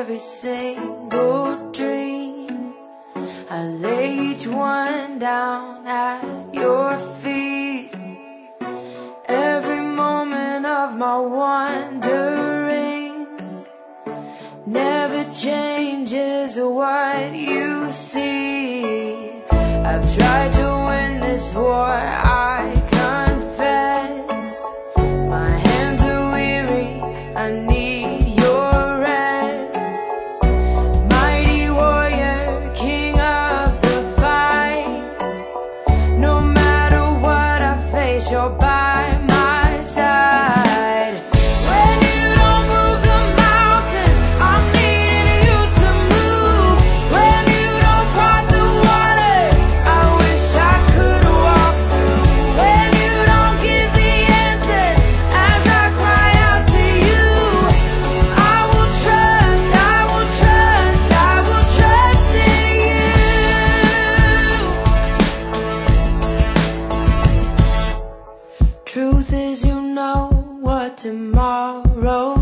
every single dream. I lay each one down at your feet. Every moment of my wandering never changes what you see. I've tried to win this war, I confess. My hands are weary, I need your rest. Mighty warrior, king of the fight. No matter what I face, you're by my side. When you don't move the mountains, I'm needing you to move. When you don't part the water, I wish I could walk through. When you don't give the answer as I cry out to you, I will trust, I will trust, I will trust in you. Truth is, you know what tomorrow